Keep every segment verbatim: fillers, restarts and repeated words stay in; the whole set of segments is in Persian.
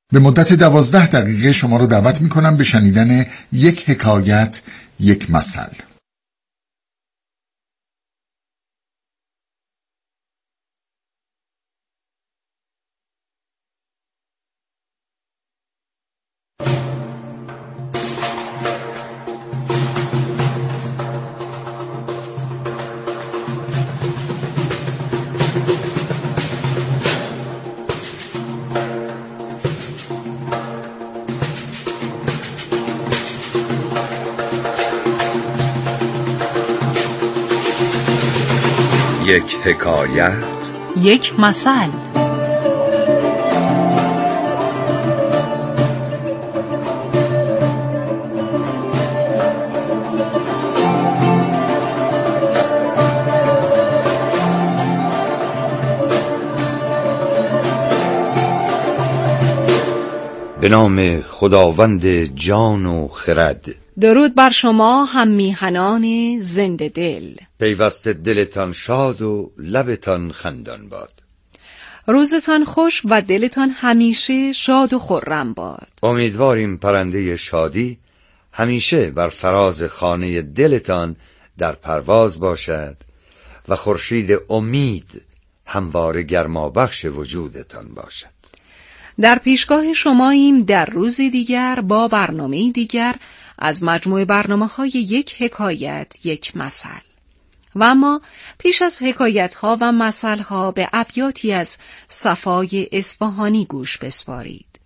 به مدت دوازده دقیقه شما رو دعوت میکنم به شنیدن یک حکایت، یک مثل. یک حکایت، یک مثل. به نام خداوند جان و خرد. درود بر شما هم میهنان زنده دل. پیوسته دلتان شاد و لبتان خندان باد. روزتان خوش و دلتان همیشه شاد و خرم باد. امیدواریم پرنده شادی همیشه بر فراز خانه دلتان در پرواز باشد و خورشید امید همواره گرمابخش وجودتان باشد. در پیشگاه شماییم در روزی دیگر با برنامه دیگر از مجموعه برنامه‌های یک حکایت، یک مثل. و اما پیش از حکایت‌ها و مثل‌ها به ابیاتی از صفای اصفهانی گوش بسپارید.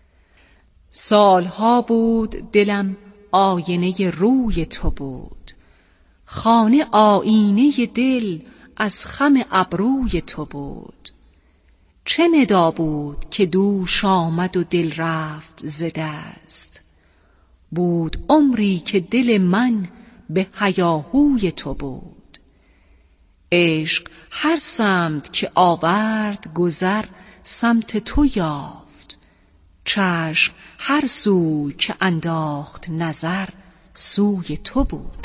سالها بود دلم آینه روی تو بود، خانه آینه دل از خم ابروی تو بود. چه ندا بود که دوش آمد و دل رفت ز دست، بود عمری که دل من به هیاهوی تو بود. عشق هر سمت که آورد گذر سمت تو یافت، چشم هر سوی که انداخت نظر سوی تو بود.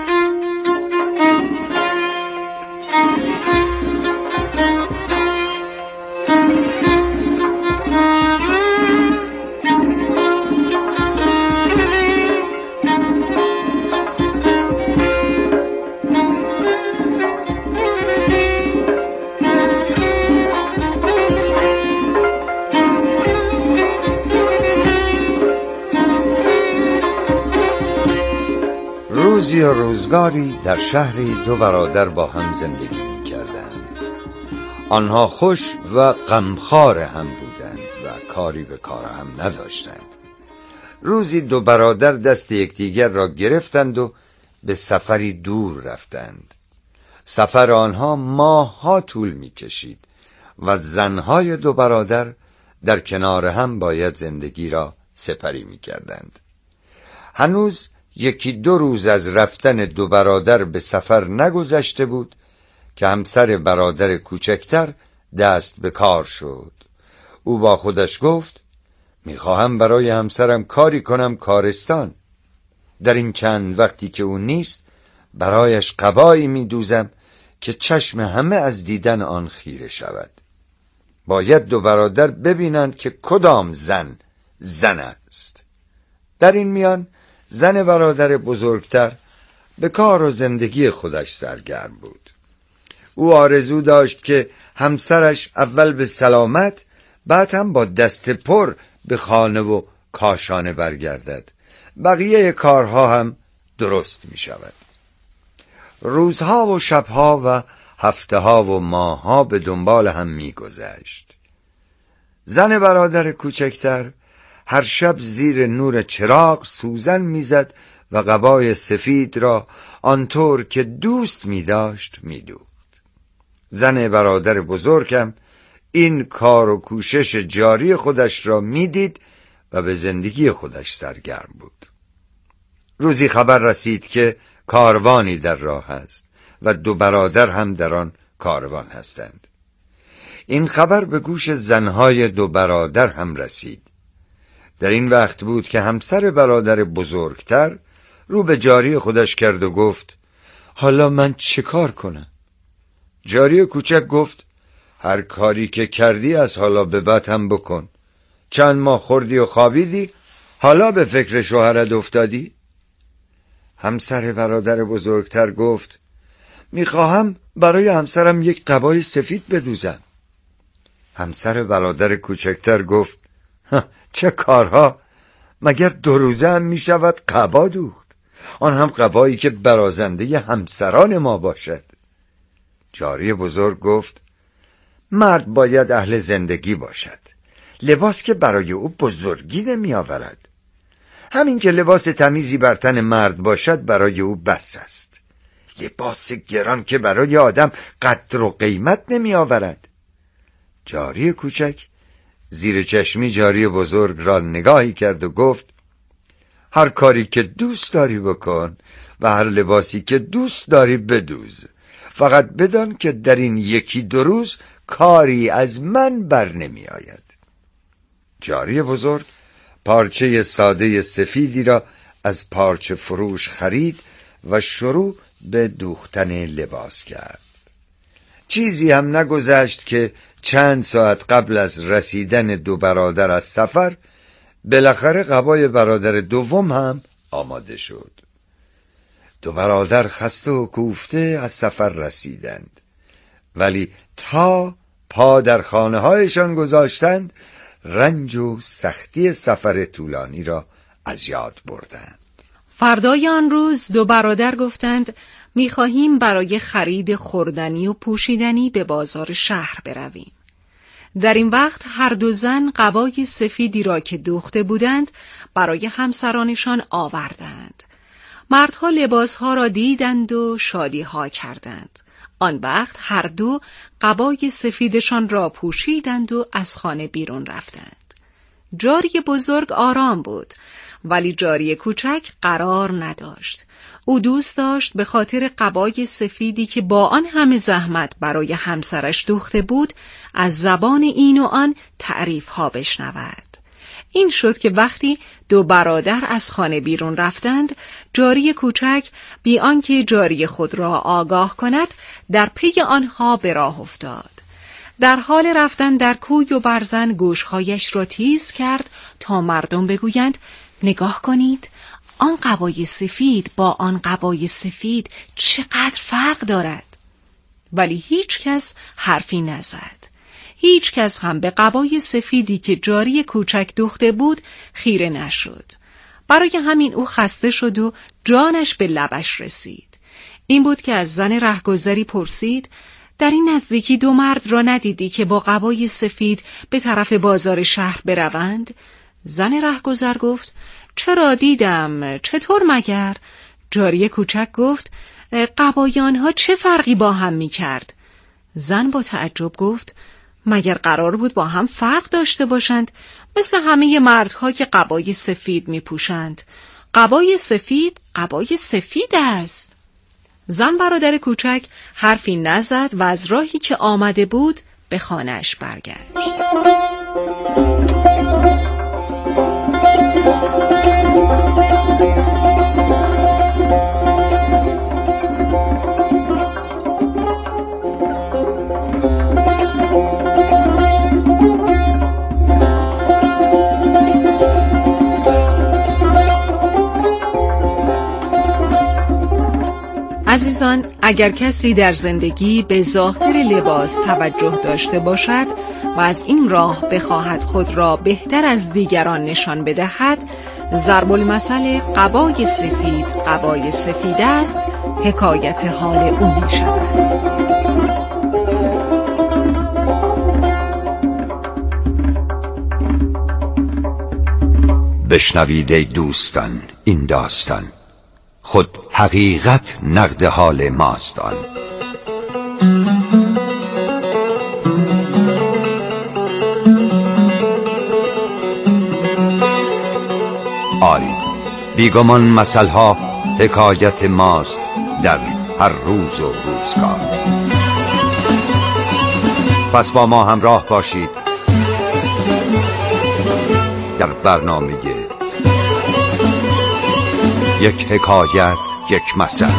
روزی و روزگاری در شهری دو برادر با هم زندگی می کردند. آنها خوش و غمخوار هم بودند و کاری به کار هم نداشتند. روزی دو برادر دست یکدیگر را گرفتند و به سفری دور رفتند. سفر آنها ماه‌ها طول می کشید و زنهای دو برادر در کنار هم باید زندگی را سپری می کردند. هنوز یکی دو روز از رفتن دو برادر به سفر نگذشته بود که همسر برادر کوچکتر دست به کار شد. او با خودش گفت میخواهم برای همسرم کاری کنم کارستان. در این چند وقتی که او نیست برایش قبایی میدوزم که چشم همه از دیدن آن خیره شود. باید دو برادر ببینند که کدام زن زن است. در این میان زن برادر بزرگتر به کار و زندگی خودش سرگرم بود. او آرزو داشت که همسرش اول به سلامت بعد هم با دست پر به خانه و کاشانه برگردد. بقیه کارها هم درست می شود. روزها و شبها و هفتهها و ماهها به دنبال هم می گذشت. زن برادر کوچکتر هر شب زیر نور چراغ سوزن میزد و قبای سفید را آنطور که دوست می داشت می دوخت. زن برادر بزرگم این کار و کوشش جاری خودش را می دید و به زندگی خودش سرگرم بود. روزی خبر رسید که کاروانی در راه است و دو برادر هم در آن کاروان هستند. این خبر به گوش زنهای دو برادر هم رسید. در این وقت بود که همسر برادر بزرگتر رو به جاری خودش کرد و گفت حالا من چه کار کنم؟ جاری کوچک گفت هر کاری که کردی از حالا به بعد هم بکن. چند ماه خوردی و خوابیدی، حالا به فکر شوهرت افتادی؟ همسر برادر بزرگتر گفت میخواهم برای همسرم یک قبای سفید بدوزم. همسر برادر کوچکتر گفت چه کارها، مگر دو روزه هم میشود قبا دوخت، آن هم قبایی که برازنده همسران ما باشد. جاری بزرگ گفت مرد باید اهل زندگی باشد، لباس که برای او بزرگی نمی آورد. همین که لباس تمیزی بر تن مرد باشد برای او بس است. لباس گران که برای آدم قدر و قیمت نمی آورد. جاری کوچک زیر چشمی جاری بزرگ را نگاهی کرد و گفت هر کاری که دوست داری بکن و هر لباسی که دوست داری بدوز، فقط بدان که در این یکی دو روز کاری از من بر نمی آید. جاری بزرگ پارچه ساده سفیدی را از پارچه فروش خرید و شروع به دوختن لباس کرد. چیزی هم نگذشت که چند ساعت قبل از رسیدن دو برادر از سفر بالاخره قبای برادر دوم هم آماده شد. دو برادر خسته و کوفته از سفر رسیدند، ولی تا پا در خانه هایشان گذاشتند رنج و سختی سفر طولانی را از یاد بردند. فردای آن روز دو برادر گفتند می‌خواهیم برای خرید خوردنی و پوشیدنی به بازار شهر برویم. در این وقت هر دو زن قبای سفیدی را که دوخته بودند برای همسرانشان آوردند. مردها لباسها را دیدند و شادیها کردند. آن وقت هر دو قبای سفیدشان را پوشیدند و از خانه بیرون رفتند. جاری بزرگ آرام بود، ولی جاری کوچک قرار نداشت. او دوست داشت به خاطر قبای سفیدی که با آن همه زحمت برای همسرش دوخته بود از زبان این و آن تعریف‌ها بشنود. این شد که وقتی دو برادر از خانه بیرون رفتند، جاری کوچک بی آنکه جاری خود را آگاه کند در پی آنها به راه افتاد. در حال رفتن در کوی و برزن گوشهایش را تیز کرد تا مردم بگویند نگاه کنید، آن قبای سفید با آن قبای سفید چقدر فرق دارد. ولی هیچ کس حرفی نزد. هیچ کس هم به قبای سفیدی که جاری کوچک دوخته بود خیره نشد. برای همین او خسته شد و جانش به لبش رسید. این بود که از زن رهگذری پرسید در این نزدیکی دو مرد را ندیدی که با قبای سفید به طرف بازار شهر بروند؟ زن رهگذر گفت چرا دیدم، چطور مگر؟ جاری کوچک گفت قبای آنها چه فرقی با هم می کرد؟ زن با تعجب گفت مگر قرار بود با هم فرق داشته باشند مثل همه مردها که قبای سفید می پوشند؟ قبای سفید قبای سفید است. زن برادر کوچک حرفی نزد و از راهی که آمده بود به خانه‌اش برگشت. عزیزان، اگر کسی در زندگی به ظاهر لباس توجه داشته باشد و از این راه بخواهد خود را بهتر از دیگران نشان بدهد، ضرب المثل قبای سفید قبای سفید است حکایت حال او می شود. بشنوید ای دوستان این داستان، خود حقیقت نقد حال ماست آن. آری بیگمان مثلها حکایت ماست در هر روز و روزگار. پس با ما همراه باشید در برنامه یک حکایت یک مثل.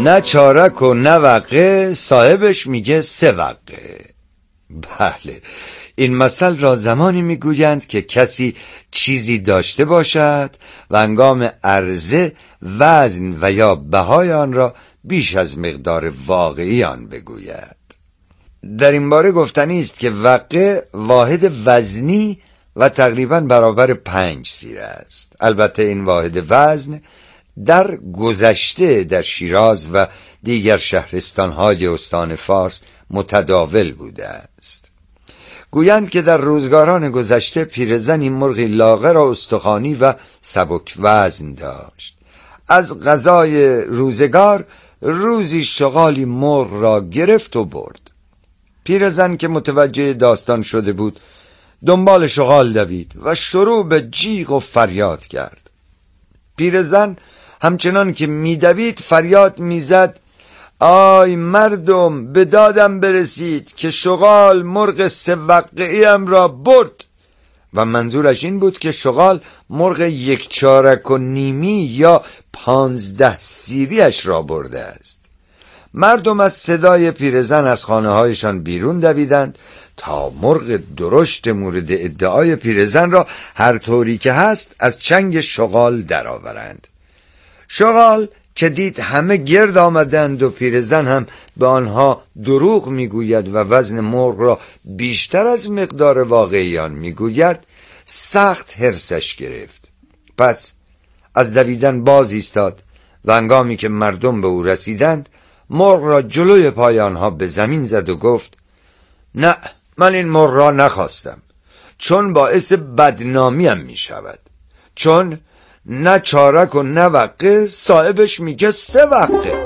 نه چارک و نه وقه، صاحبش میگه سه وقه. بله، این مثل را زمانی میگویند که کسی چیزی داشته باشد و هنگام عرضه وزن و یا بهای آن را بیش از مقدار واقعی آن بگوید. در این باره گفتنی است که وقه واحد وزنی و تقریبا برابر پنج سیره است. البته این واحد وزن در گذشته در شیراز و دیگر شهرستان‌های استان فارس متداول بوده است. گویند که در روزگاران گذشته پیرزنی مرغی لاغر و استخوانی و سبک وزن داشت. از غذای روزگار روزی شغالی مرغ را گرفت و برد. پیرزن که متوجه داستان شده بود دنبال شغال دوید و شروع به جیغ و فریاد کرد. پیرزن همچنان که میدوید فریاد میزد: آی مردم، به دادم برسید که شغال مرغ سه وقعیم را برد. و منظورش این بود که شغال مرغ یک چارک و نیمی یا پانزده سیریش را برده است. مردم از صدای پیرزن از خانه هایشان بیرون دویدند تا مرغ درشت مورد ادعای پیرزن را هر طوری که هست از چنگ شغال درآورند. شغال که دید همه گرد آمدند و پیرزن هم به آنها دروغ میگوید و وزن مرغ را بیشتر از مقدار واقعی آن میگوید، سخت حرصش گرفت. پس از دویدن باز ایستاد و هنگامی که مردم به او رسیدند مرغ را جلوی پای آنها به زمین زد و گفت: نه، من این مرغ را نخواستم، چون باعث بدنامیم می شود. چون نه چارک و نه وقه، صاحبش میگه سه وقه.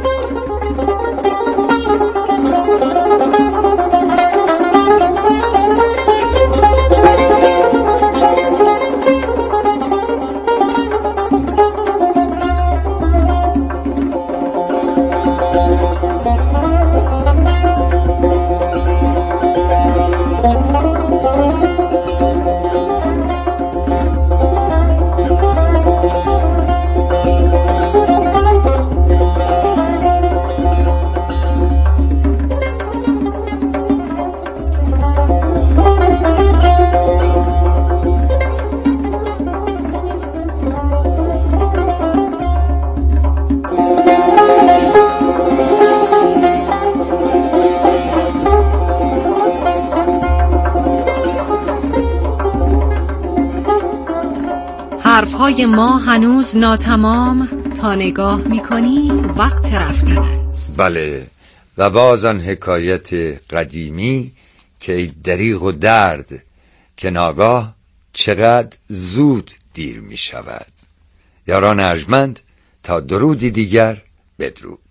حرفهای ما هنوز ناتمام، تا نگاه میکنی وقت رفتن است. بله، و باز آن حکایت قدیمی که ای دریغ و درد که ناگاه چقدر زود دیر می شود. یاران ارجمند، تا درودی دیگر بدرود.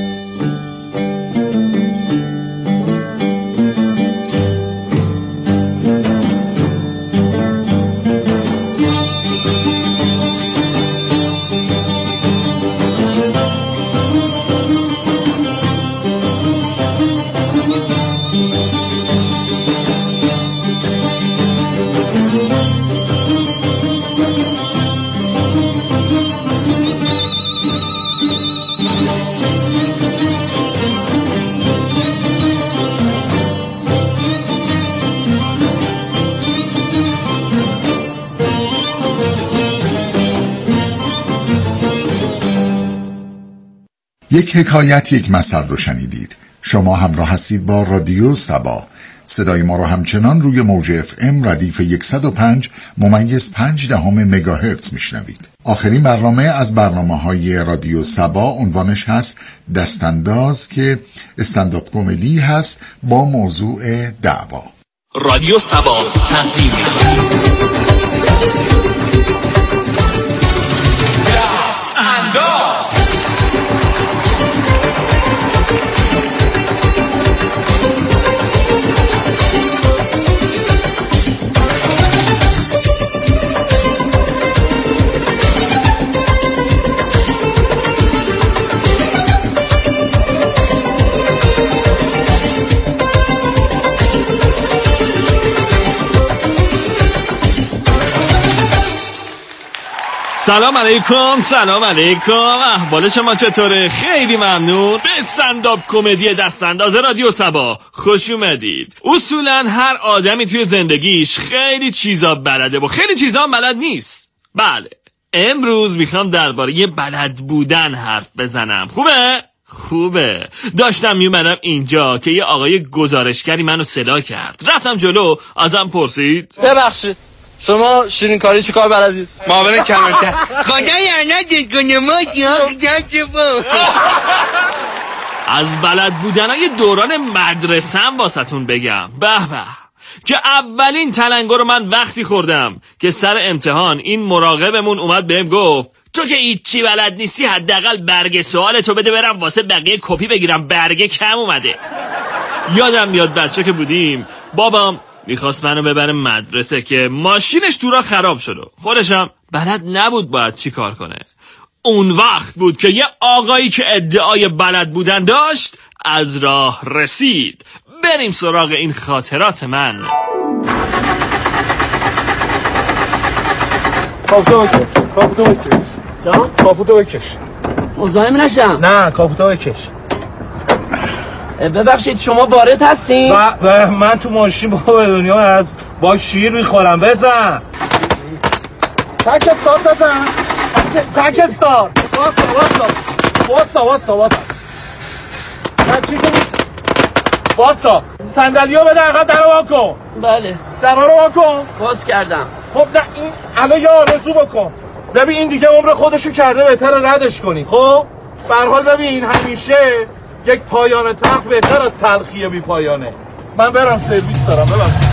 یک حکایت یک مثل رو شنیدید. شما همراه هستید با رادیو سبا. صدای ما رو همچنان روی موج اف ام ردیف صد و پنج ممیز پنج دهم مگاهرتز میشنوید. آخرین برنامه از برنامه های رادیو سبا عنوانش هست دستانداز، که استندآپ کمدی هست با موضوع دعوا. رادیو سبا تقدیم دستانداز. سلام علیکم. سلام علیکم. احوال شما چطوره؟ خیلی ممنون. به استندآپ کمدی دست انداز رادیو صبا خوش اومدید. اصولا هر آدمی توی زندگیش خیلی چیزا بلده و خیلی چیزا هم بلد نیست. بله، امروز میخوام درباره بلد بودن حرف بزنم. خوبه؟ خوبه. داشتم میومدم اینجا که یه آقای گزارشگری منو صدا کرد. رفتم جلو، ازم پرسید ببخشید شما شیرین کاری چی کار بلدید؟ معاون کلانتر خدا لعنتت کنه ما کیام از بلد بودنای دوران مدرسه‌ام واسهتون بگم. به به، که اولین تلنگر رو من وقتی خوردم که سر امتحان این مراقبمون اومد بهم گفت تو که هیچی بلد نیستی، حداقل برگ سوالتو بده برم واسه بقیه کپی بگیرم، برگ کم اومده. یادم میاد بچه که بودیم بابام میخواست منو ببره مدرسه که ماشینش تو راه خراب شد و خودشم بلد نبود باید چی کار کنه. اون وقت بود که یه آقایی که ادعای بلد بودن داشت از راه رسید. بریم سراغ این خاطرات من. کاپوتو بکش کاپوتو بکش جان کاپوتو بکش. مزاحم نشم؟ نه کاپوتو بکش. ببخشید شما وارد هستین؟ و, و من تو ماشین با به دنیا از با شیر میخورم. بزن تک استار بزن تک استار واسا واسا واسا واسا واسا واسا صندلیو بده عقب درو وا کن. بله درو رو وا کن. باز کردم. خب نه این الان یه آرزو بکن. ببین این دیگه عمر خودشو کرده، بهتره ردش کنی. خب به هر حال ببین همیشه یک پایان تلخ بهتر از تلخی بی پایانه. من برم سرویس دارم. ببخشید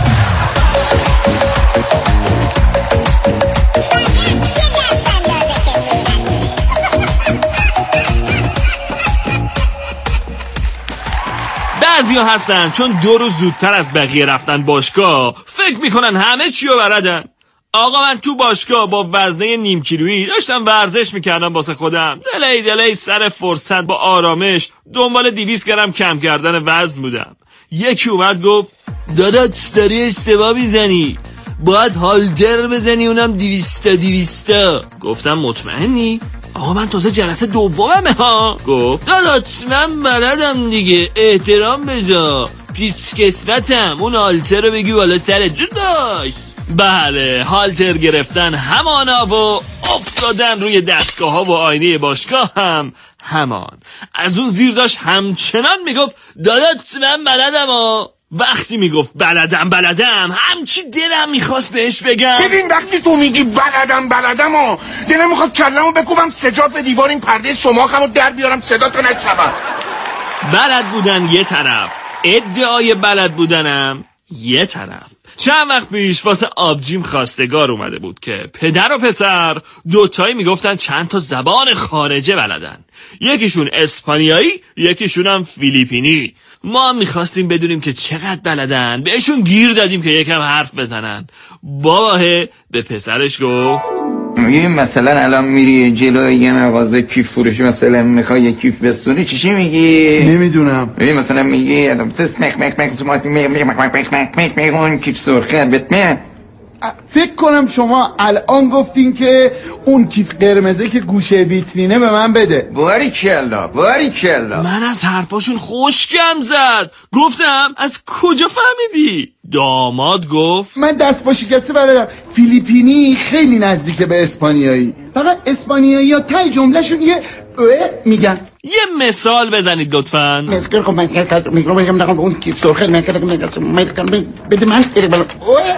بعضیا هستن چون دو روز زودتر از بقیه رفتن باشگاه فکر میکنن همه چی رو بلدن. آقا من تو باشگاه با وزنه نیم کیلویی داشتم ورزش میکردم واسه خودم. دلی دلی سر فرصت با آرامش دنبال دویست گرم کم کردن وزن بودم. یکی اومد گفت داداش داری اشتباه میزنی، باید هالتر بزنی، اونم دویستا دویستا. گفتم مطمئنی؟ آقا من تازه جلسه دوممه ها. گفت داداش من بلدم دیگه، احترام بذار، پیچ کسوتم، اون هالتر رو بگی بالا سرت جون داشت. بله، هالتر گرفتن همانا و افتادن روی دستگاه ها و آینه باشگاه هم همان. از اون زیر داشت همچنان میگفت داداش من بلدم ها. وقتی میگفت بلدم بلدم همچی دلم میخواست بهش بگم ببین وقتی تو میگی بلدم بلدم ها دلم میخواد کلمو بکوبم سجاد به دیوار این پرده سماخمو در بیارم صدا تو نشنوم. بلد بودن یه طرف، ادعای بلد بودنم یه طرف. چند وقت پیش واسه آبجیم خواستگار اومده بود که پدر و پسر دوتایی میگفتن چند تا زبان خارجه بلدن. یکیشون اسپانیایی، یکیشون هم فیلیپینی. ما هم میخواستیم بدونیم که چقدر بلدن. بهشون گیر دادیم که یکم حرف بزنن. باباه به پسرش گفت میگی مثلا الان میری جلوی یه مغازه کیف فروشی مثلا میخوای یه کیف بستونی چی میگی؟ نمیدونم. میگی مثلا میگی سس مک مک مک سمات مک مک مک مک مک مک مک اون کیف سرخه بتمه. فکر کنم شما الان گفتین که اون کیف قرمزه که گوشه ویترینه به من بده. باری کلا باری کلا. من از حرفاشون خوشگم زد. گفتم از کجا فهمیدی؟ داماد گفت من دست با شکسته بلدم. فیلیپینی خیلی نزدیکه به اسپانیایی، فقط اسپانیایی ها تای جملهشون یه اوه میگن. یه مثال بزنید لطفاً. مسکر کن من که میگم میگم نگم اون کیف سرخه من که میگم بده من اوه.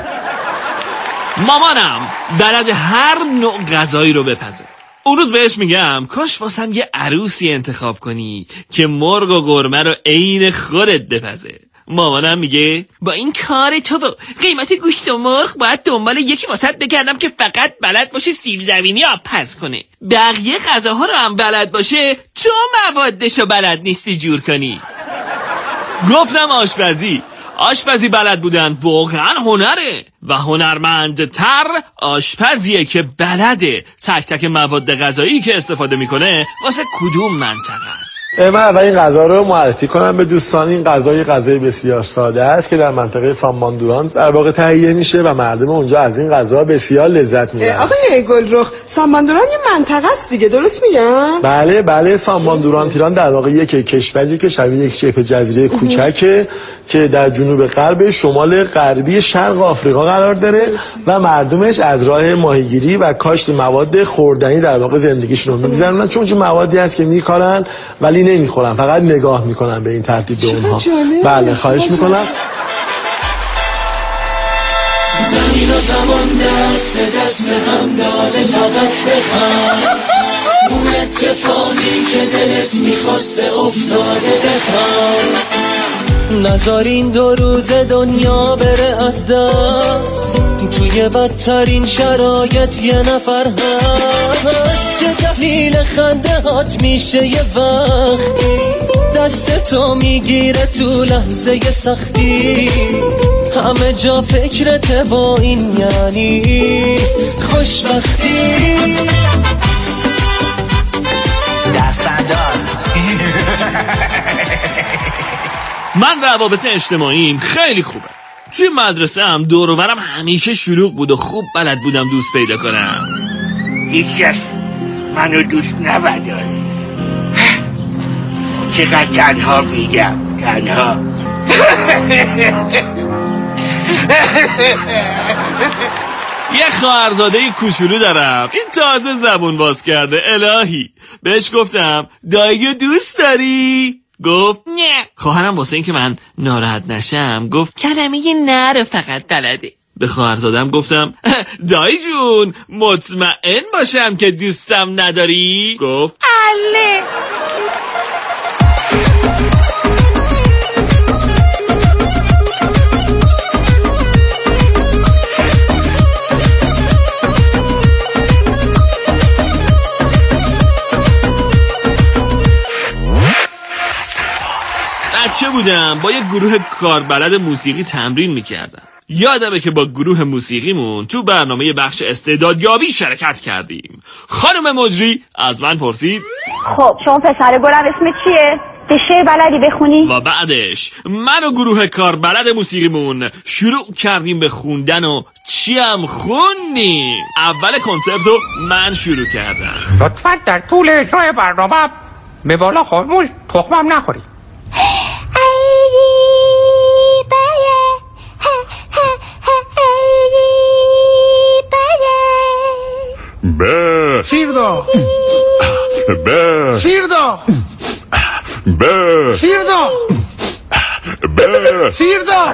مامانم بلد هر نوع غذایی رو بپزه. اون روز بهش میگم کاش واسم یه عروسی انتخاب کنی که مرغ و قرمه رو عین خودت بپزه. مامانم میگه با این کار تو با قیمت گوشت و مرغ باید دنبال یکی واسط بگردم که فقط بلد باشه سیب زمینی آبپز کنه. بقیه غذاها رو هم بلد باشه، تو موادشو بلد نیستی جور کنی. گفتم آشپزی آشپزی بلد بودن واقعا هنره و هنرمندتر آشپزیه که بلده تک تک مواد غذایی که استفاده میکنه واسه کدوم منطقه است. من اول این غذا رو معرفی کنم به دوستان. این غذا یه غذای بسیار ساده است که در منطقه ساماندوران در واقع تهیه میشه و مردم اونجا از این غذا بسیار لذت میبرن. آقای گلرخ، ساماندوران یه منطقه است دیگه، درست میگم؟ بله بله، ساماندوران تیران در واقع یک کشوری که شبیه یک شبه جزیره کوچکه که در جنوب غرب شمال غربی شرق آفریقا قرار داره و مردمش از راه ماهیگیری و کاشت مواد خوردنی در واقع زندگیشون رو می‌گذرونن، چون چه موادی هست که میکارن ولی نمیخورن، فقط نگاه میکنن به این ترتیب به اونها. بله خواهش میکنم. زمین و زمان دست به دست هم داده، فقط بخوام اون اتفاقی که دلت میخواسته افتاده. بخوام نذارین دو روز دنیا بره از دست، توی بدترین شرایط یه نفر هست که دلیل خنده هات میشه یه وقتی دست تو میگیره تو لحظه سختی. همه جا فکرته با این یعنی خوشبختی. دست انداز. من روابط اجتماعیم خیلی خوبه. توی مدرسه هم دور و برم همیشه شلوغ بود و خوب بلد بودم دوست پیدا کنم. هیچ کس منو دوست نبداره. چقدر تنها میگم، تنها. یه خواهرزاده کوچولو دارم، این تازه زبون باز کرده. الهی بهش گفتم دایی دوست داری؟ گفت نه. خواهرم واسه این که من ناراحت نشم گفت کلمه یه نه رو فقط بلده. به خواهرزادم گفتم دایی جون مطمئن باشم که دوستم نداری؟ گفت اله. بچه بودم با یه گروه کاربلد موسیقی تمرین میکردم. یادمه که با گروه موسیقیمون تو برنامه بخش استعدادیابی شرکت کردیم. خانم مجری از من پرسید خب شما پسر گلم اسم چیه؟ یه شعر بلدی بخونی؟ و بعدش من و گروه کاربلد موسیقیمون شروع کردیم به خوندن و چی هم خوندیم. اول کنسرت رو من شروع کردم. لطفاً در طول اجرای برنامه به بالا خاموش تخمم نخوری. به سیردا به سیردا به سیردا به سیردا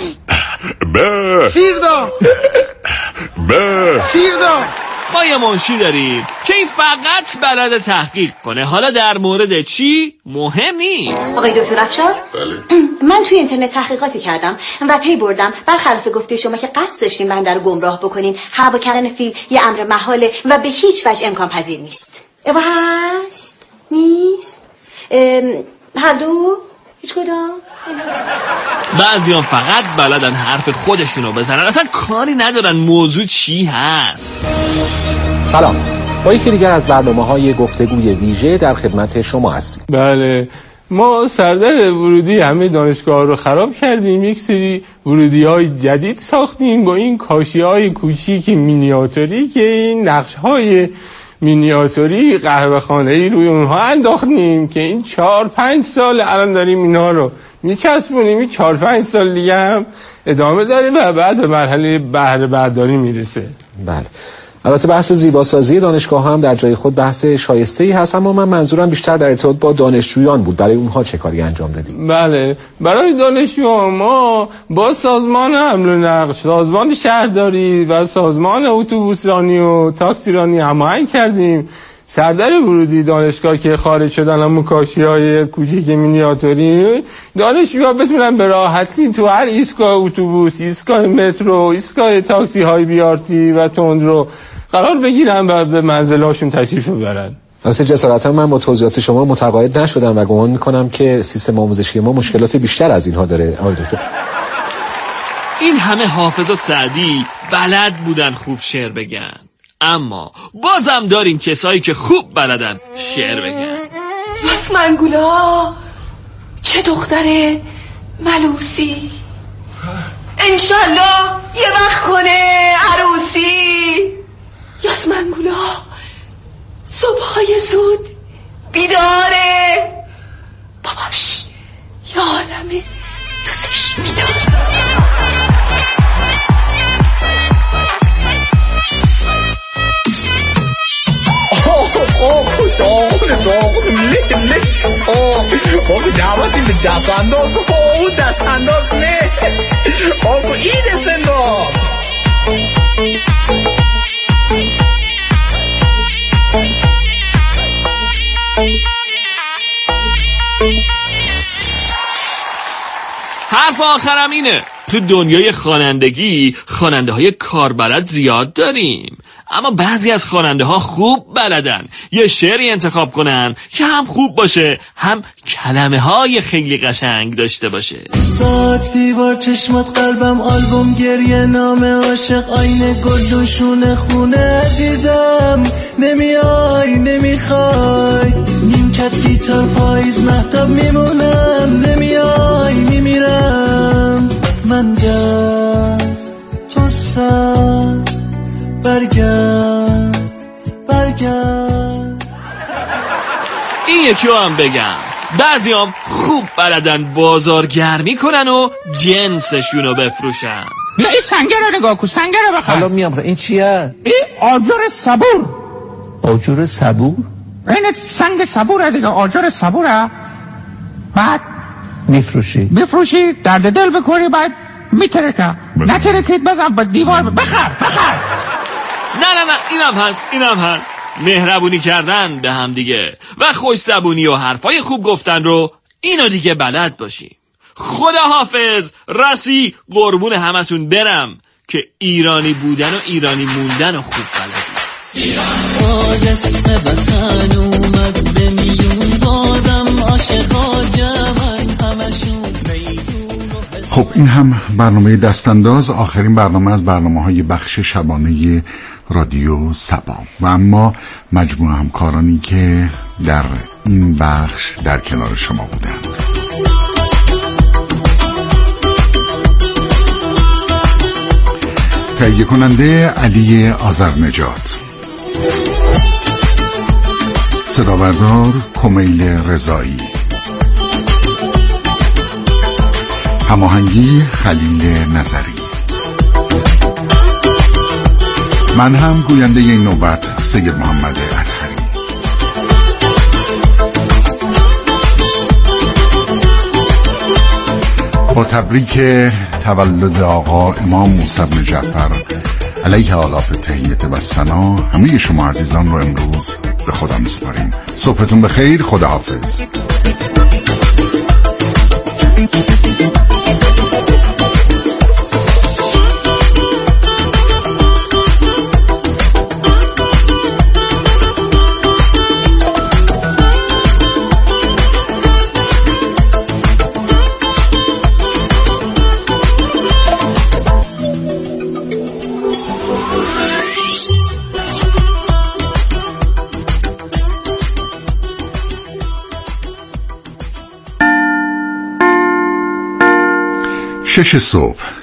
به سیردا به سیردا. ما یه منشی داریم که این فقط بلد تحقیق کنه، حالا در مورد چی مهم نیست. آقای دکتر افشار، من توی اینترنت تحقیقاتی کردم و پی بردم برخلاف گفته شما که قصد داشتین بنده رو گمراه بکنین، هوا کردن فیل یه امر محاله و به هیچ وجه امکان پذیر نیست. ایوا هست؟ نیست؟ هر دو؟ هیچ کدام؟ بعضی هم فقط بلدن حرف خودشونو بزنن، اصلا کاری ندارن موضوع چی هست. سلام، با یکی دیگر از برنامه‌های گفتگوی ویژه در خدمت شما هستیم. بله، ما سردر ورودی همه دانشگاه رو خراب کردیم، یک سری ورودی‌های جدید ساختیم با این کاشی‌های کوچیک مینیاتوری که این نقش‌های مینیاتوری قهوه‌خانه‌ای روی اونها انداختیم که این چهار پنج سال الان داریم اینها رو میچسبونیم. این چهار پنج سال دیگه هم ادامه داره و بعد به مرحله بهره برداری میرسه. بله، البته بحث زیباسازی دانشگاه هم در جای خود بحث شایسته‌ای هست، اما من منظورم بیشتر در ارتباط با دانشجویان بود. برای اونها چه کاری انجام دادیم؟ بله، برای دانشجویان ما با سازمان حمل و نقل، سازمان شهرداری و سازمان اتوبوسرانی و تاکسیرانی هماهنگ کردیم. سردر ورودی دانشگاه که خارج شدن همون کاشی‌های کوچیک مینیاتوری، دانشجوها بتونن به راحتی تو هر ایستگاه اتوبوس، ایستگاه مترو، ایستگاه تاکسی های بیارتی و تندرو قرار بگیرن و به منزل‌هاشون تشریف ببرن. واسه جسارتا من با توضیحات شما متقاعد نشدم و گمان می‌کنم که سیستم آموزشی ما مشکلات بیشتر از اینها داره. آقای دکتر، این همه حافظ و سعدی بلد بودن خوب شعر بگن، اما بازم داریم کسایی که خوب بلدن شعر بگن. یاسمنگولا چه دختر ملوسی، انشالله یه وقت کنه عروسی. یاسمنگولا صبحای زود بیداره، باباش یه عالمه دوستش میداره. آه داغونه داغونه له له. آه آه دعوتی به دست انداز. آه دست انداز نه. آه این دست انداز. حرف آخرم اینه، تو دنیای خوانندگی خواننده های کاربلد زیاد داریم، اما بعضی از خواننده ها خوب بلدن یه شعری انتخاب کنن که هم خوب باشه هم کلمه های خیلی قشنگ داشته باشه. ساعت دیوار چشمات قلبم آلبوم گریه نامه عاشق آینه گلوشون خونه عزیزم نمیای نمیخوای نیمکت گیتار پاییز مهتاب میمونم نمیای میمیرم من گرد تو سر برگرد برگرد. این یکی رو هم بگم، بعضی هم خوب بلدن بازارگرمی کنن و جنسشون رو بفروشن. بیا این سنگه رو نگاه کن، سنگه رو بخواه. حالا میام. این چیه؟ این آجر صبور. آجر صبور؟ این سنگ صبوره دیگه، آجر صبوره. بعد میفروشی میفروشی درد دل بکنی، بعد میترکه نترکید بزن با دیوار بخر بخر. نه نه نه اینم هست اینم هست. مهربونی کردن به هم دیگه و خوش زبونی و حرفای خوب گفتن رو اینو دیگه بلد باشیم. خدا حافظ. رسی قربون همتون برم که ایرانی بودن و ایرانی موندن و خوب بلدی. آدست وطن اومد به میون بازم عاشقا جمعن همشون. خب این هم برنامه دستانداز، آخرین برنامه از برنامه های بخش شبانه رادیو سبا و اما مجموعه همکارانی که در این بخش در کنار شما بودند. تهیه کننده علی آذرنجات، صدابردار کمیل رضایی، هماهنگی خلیل نظری. من هم گوینده این نوبت سید محمد اطهری. با تبریک تولد آقا امام موسی بن جعفر علیه آلاف تحیت و ثنا، همه شما عزیزان رو امروز به خدا میسپاریم. صبحتون بخیر. خدا حافظ. شش صبح